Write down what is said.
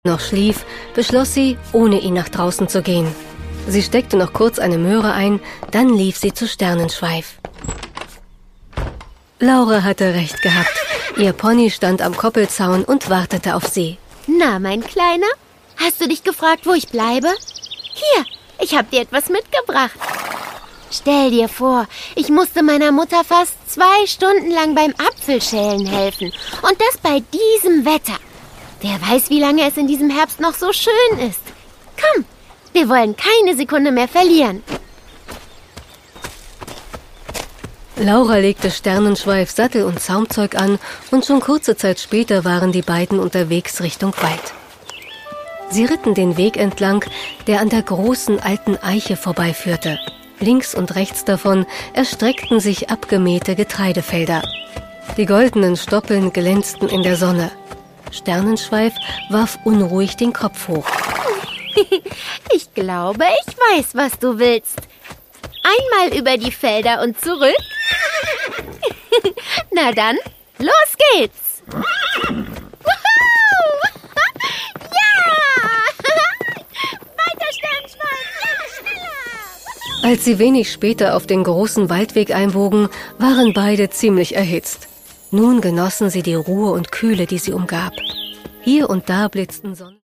noch schlief, beschloss sie, ohne ihn nach draußen zu gehen. Sie steckte noch kurz eine Möhre ein, dann lief sie zu Sternenschweif. Laura hatte recht gehabt. Ihr Pony stand am Koppelzaun und wartete auf sie. Na, mein Kleiner, hast du dich gefragt, wo ich bleibe? Hier, ich habe dir etwas mitgebracht. Stell dir vor, ich musste meiner Mutter fast 2 Stunden lang beim Apfelschälen helfen. Und das bei diesem Wetter. Wer weiß, wie lange es in diesem Herbst noch so schön ist. Komm, wir wollen keine Sekunde mehr verlieren. Laura legte Sternenschweif Sattel und Zaumzeug an und schon kurze Zeit später waren die beiden unterwegs Richtung Wald. Sie ritten den Weg entlang, der an der großen alten Eiche vorbeiführte. Links und rechts davon erstreckten sich abgemähte Getreidefelder. Die goldenen Stoppeln glänzten in der Sonne. Sternenschweif warf unruhig den Kopf hoch. Ich glaube, ich weiß, was du willst. Einmal über die Felder und zurück. Na dann, los geht's. Ja! Weiter, Sternenschweif, ja, schneller! Als sie wenig später auf den großen Waldweg einbogen, waren beide ziemlich erhitzt. Nun genossen sie die Ruhe und Kühle, die sie umgab. Hier und da blitzten Sonnen.